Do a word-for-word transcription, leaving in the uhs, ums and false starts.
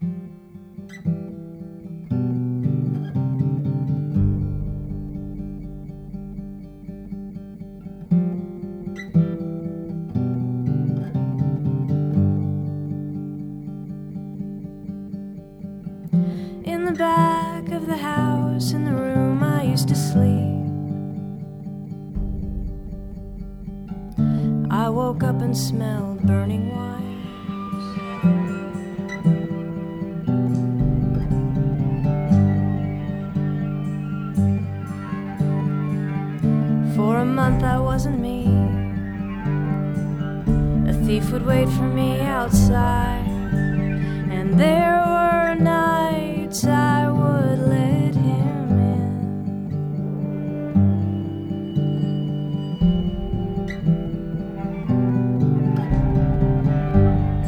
In the back of the house, in the room I used to sleep, I woke up and smelled burning wine. For a month I wasn't me. A thief would wait for me outside, and there were